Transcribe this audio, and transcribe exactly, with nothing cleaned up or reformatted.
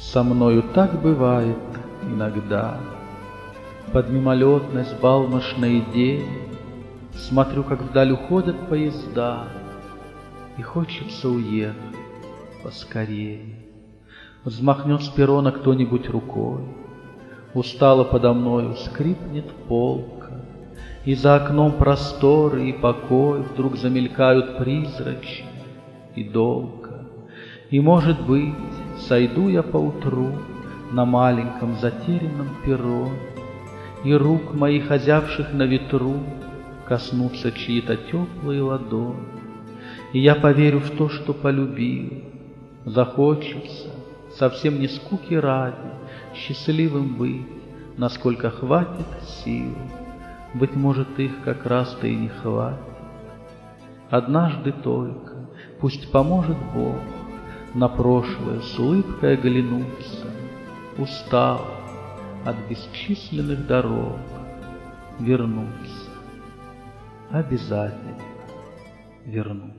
Со мною так бывает иногда. Под мимолетной взбалмошной идеей смотрю, как вдаль уходят поезда, и хочется уехать поскорее. Взмахнет с перрона кто-нибудь рукой, устало подо мною скрипнет полка, и за окном просторы и покой вдруг замелькают призрачно и долго. И, может быть, сойду я поутру на маленьком затерянном перроне, и рук моих, озявших на ветру, коснутся чьи-то теплые ладони, и я поверю в то, что полюбил. Захочется, совсем не скуки ради, счастливым быть, насколько хватит сил. Быть может, их как раз-то и не хватит. Однажды только, пусть поможет Бог, на прошлое с улыбкой оглянуться. Устал от бесчисленных дорог, вернуться, обязательно вернуться.